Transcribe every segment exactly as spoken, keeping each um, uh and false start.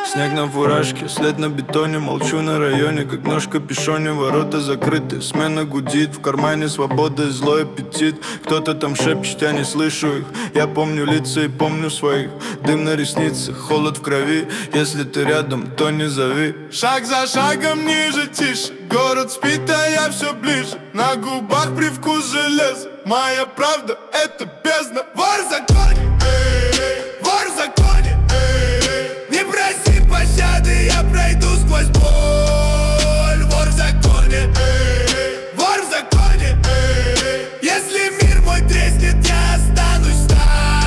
Снег на фуражке, след на бетоне. Молчу на районе, как нож в капюшоне. Ворота закрыты, смена гудит. В кармане свобода и злой аппетит. Кто-то там шепчет, я не слышу их. Я помню лица и помню своих. Дым на ресницах, холод в крови. Если ты рядом, то не зови. Шаг за шагом ниже, тише. Город спит, а я все ближе. На губах привкус железа. Моя правда — это бездна. Вор в законе, вор в законе. Не проси пощады, я пройду сквозь боль. Вор в законе, вор в законе. Если мир мой треснет, я останусь там.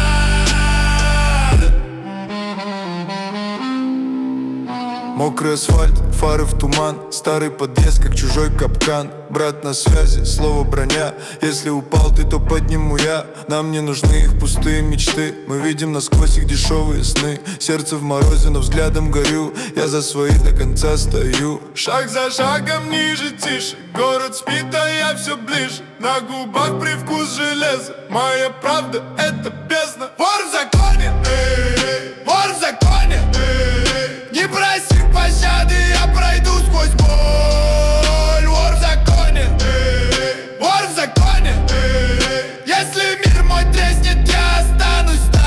Мокрый асфальт, фары в туман. Старый подъезд, как чужой капкан. Брат на связи, слово броня. Если упал ты, то подниму я. Нам не нужны их пустые мечты. Мы видим насквозь их дешевые сны. Сердце в морозе, но взглядом горю. Я за свои до конца стою. Шаг за шагом ниже, тише. Город спит, а я все ближе. На губах привкус железа. Моя правда — это бездна. Вор в законе, вор в законе. Не проси пощады, я пройду сквозь боль. Вор в законе, вор в законе. Если мир мой треснет, я останусь там.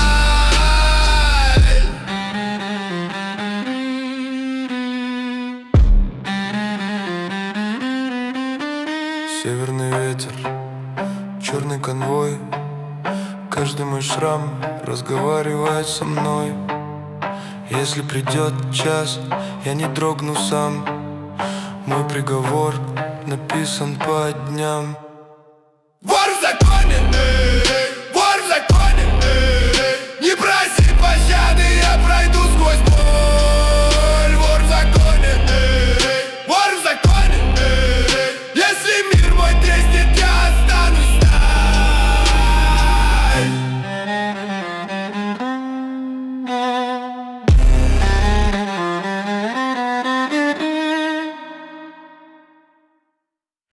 Северный ветер, черный конвой. Каждый мой шрам разговаривает со мной. Если придет час, я не дрогну сам. Мой приговор написан по дням.